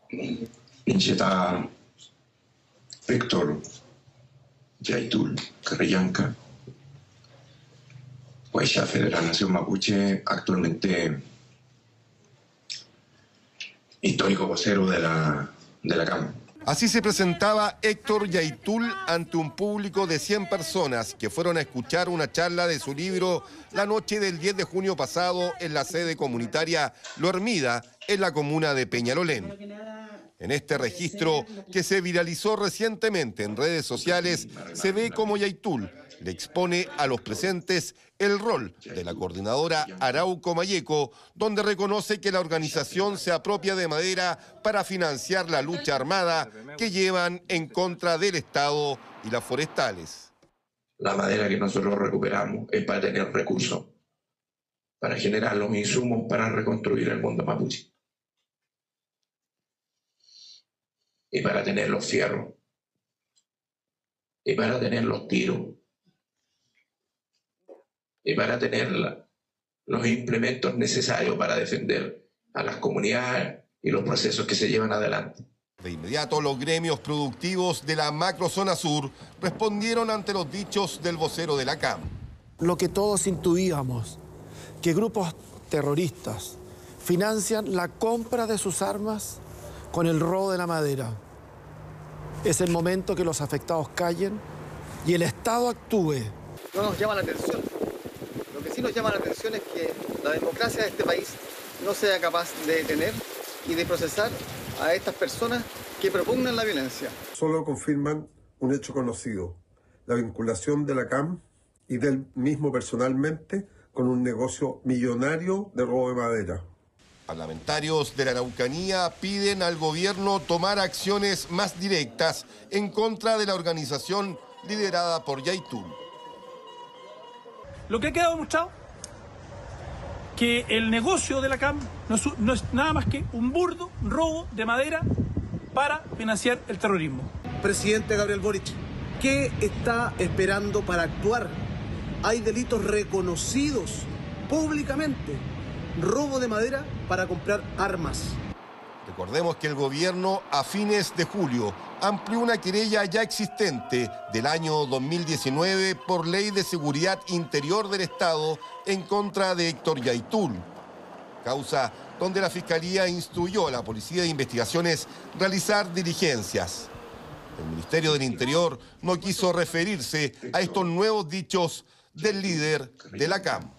Incheta Héctor Yaitul Carrillanca, Guaychafe de la Nación Mapuche, actualmente histórico vocero de la CAM. Así se presentaba Héctor Yaitul ante un público de 100 personas que fueron a escuchar una charla de su libro la noche del 10 de junio pasado en la sede comunitaria Lo Hermida, en la comuna de Peñalolén. En este registro, que se viralizó recientemente en redes sociales, se ve como Yaitul le expone a los presentes el rol de la coordinadora Arauco Mayeco, donde reconoce que la organización se apropia de madera para financiar la lucha armada que llevan en contra del Estado y las forestales. La madera que nosotros recuperamos es para tener recursos, para generar los insumos para reconstruir el mundo mapuche. Y para tener los fierros. Y para tener los tiros. Y para tener los implementos necesarios para defender a las comunidades y los procesos que se llevan adelante. De inmediato, los gremios productivos de la macrozona sur respondieron ante los dichos del vocero de la CAM. Lo que todos intuíamos, que grupos terroristas financian la compra de sus armas con el robo de la madera. Es el momento que los afectados callen y el Estado actúe. No nos llama la atención. Lo que sí nos llama la atención es que la democracia de este país no sea capaz de detener y de procesar a estas personas que propugnan la violencia. Solo confirman un hecho conocido, la vinculación de la CAM y del mismo personalmente con un negocio millonario de robo de madera. Parlamentarios de la Araucanía piden al gobierno tomar acciones más directas en contra de la organización liderada por Yaitul. Lo que ha quedado demostrado que el negocio de la CAM no es nada más que un burdo robo de madera para financiar el terrorismo. Presidente Gabriel Boric, ¿qué está esperando para actuar? Hay delitos reconocidos públicamente. Robo de madera para comprar armas. Recordemos que el gobierno a fines de julio amplió una querella ya existente del año 2019 por Ley de Seguridad Interior del Estado en contra de Héctor Yaitul. Causa donde la Fiscalía instruyó a la Policía de Investigaciones realizar diligencias. El Ministerio del Interior no quiso referirse a estos nuevos dichos del líder de la CAM.